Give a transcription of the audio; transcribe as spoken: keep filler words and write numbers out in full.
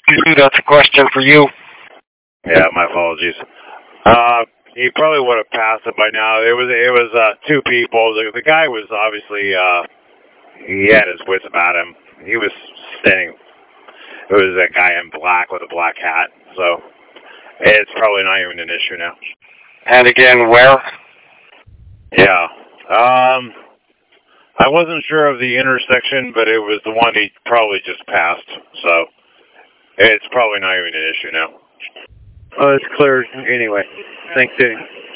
That's a question for you. Yeah, my apologies. Uh, he probably would have passed it by now. It was it was uh, two people. The, the guy was obviously uh, he had his wits about him. He was standing. It was that guy in black with a black hat. So it's probably not even an issue now. And again, where? Yeah. Um, I wasn't sure of the intersection, but it was the one he probably just passed. So it's probably not even an issue now. Oh, it's clear anyway. Thanks, Danny.